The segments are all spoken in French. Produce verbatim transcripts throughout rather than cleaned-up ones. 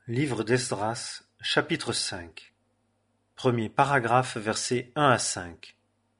Livre d'Esdras, chapitre cinq. Premier paragraphe, versets un à cinq.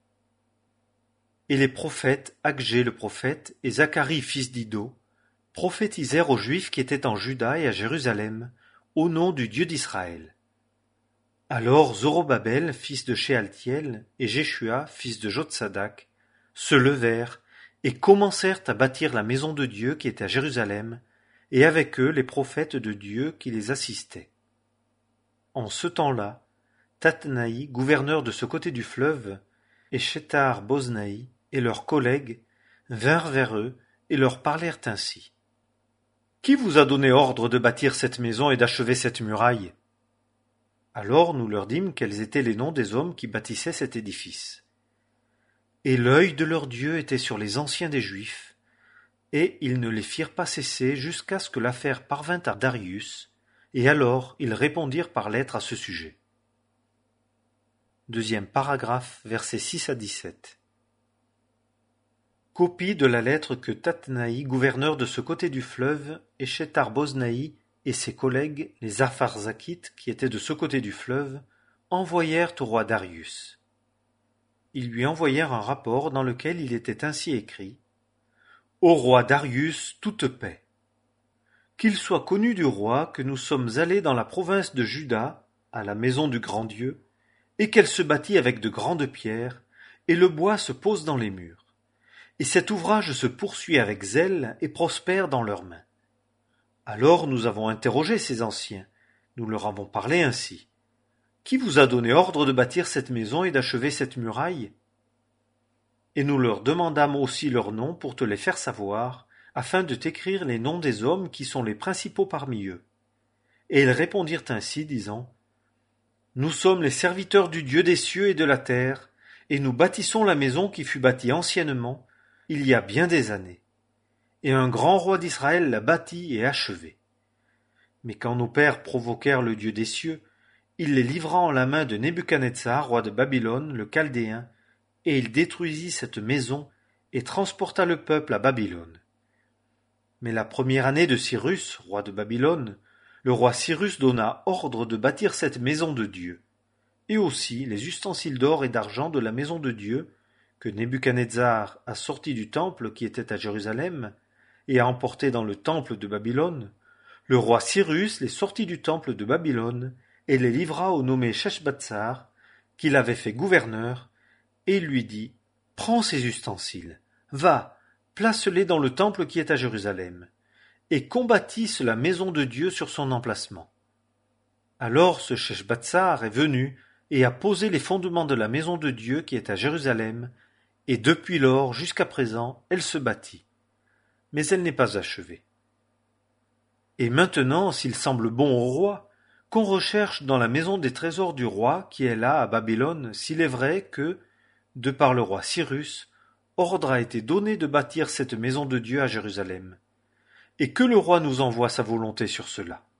Et les prophètes, Agé le prophète et Zacharie fils d'Iddo, prophétisèrent aux Juifs qui étaient en Juda et à Jérusalem, au nom du Dieu d'Israël. Alors Zorobabel, fils de Shealtiel, et Jéshua, fils de Jotsadak, se levèrent et commencèrent à bâtir la maison de Dieu qui est à Jérusalem, et avec eux les prophètes de Dieu qui les assistaient. En ce temps-là, Tatnaï, gouverneur de ce côté du fleuve, et Shethar-Boznaï et leurs collègues vinrent vers eux et leur parlèrent ainsi. Qui vous a donné ordre de bâtir cette maison et d'achever cette muraille? Alors nous leur dîmes quels étaient les noms des hommes qui bâtissaient cet édifice. Et l'œil de leur Dieu était sur les anciens des Juifs, et ils ne les firent pas cesser jusqu'à ce que l'affaire parvint à Darius, et alors ils répondirent par lettre à ce sujet. Deuxième paragraphe, versets six à dix-sept. Copie de la lettre que Tatnaï, gouverneur de ce côté du fleuve, et Shethar-Boznaï et ses collègues, les Apharzakites, qui étaient de ce côté du fleuve, envoyèrent au roi Darius. Ils lui envoyèrent un rapport dans lequel il était ainsi écrit: Au roi Darius, toute paix. Qu'il soit connu du roi que nous sommes allés dans la province de Juda, à la maison du grand Dieu, et qu'elle se bâtit avec de grandes pierres, et le bois se pose dans les murs. Et cet ouvrage se poursuit avec zèle et prospère dans leurs mains. Alors nous avons interrogé ces anciens, nous leur avons parlé ainsi. Qui vous a donné ordre de bâtir cette maison et d'achever cette muraille? Et nous leur demandâmes aussi leurs noms pour te les faire savoir, afin de t'écrire les noms des hommes qui sont les principaux parmi eux. Et ils répondirent ainsi, disant: Nous sommes les serviteurs du Dieu des cieux et de la terre, et nous bâtissons la maison qui fut bâtie anciennement, il y a bien des années. Et un grand roi d'Israël l'a bâtie et achevée. Mais quand nos pères provoquèrent le Dieu des cieux, il les livra en la main de Nebuchadnezzar, roi de Babylone, le Chaldéen, et il détruisit cette maison et transporta le peuple à Babylone. Mais la première année de Cyrus, roi de Babylone, le roi Cyrus donna ordre de bâtir cette maison de Dieu, et aussi les ustensiles d'or et d'argent de la maison de Dieu, que Nebuchadnezzar a sortis du temple qui était à Jérusalem, et a emporté dans le temple de Babylone. Le roi Cyrus les sortit du temple de Babylone, et les livra au nommé Sheshbatsar, qu'il avait fait gouverneur, et il lui dit: Prends ces ustensiles, va, place-les dans le temple qui est à Jérusalem, et combattisse la maison de Dieu sur son emplacement. Alors ce Sheshbatsar est venu et a posé les fondements de la maison de Dieu qui est à Jérusalem, et depuis lors jusqu'à présent elle se bâtit, mais elle n'est pas achevée. Et maintenant, s'il semble bon au roi, qu'on recherche dans la maison des trésors du roi qui est là à Babylone, s'il est vrai que, de par le roi Cyrus, ordre a été donné de bâtir cette maison de Dieu à Jérusalem, et que le roi nous envoie sa volonté sur cela.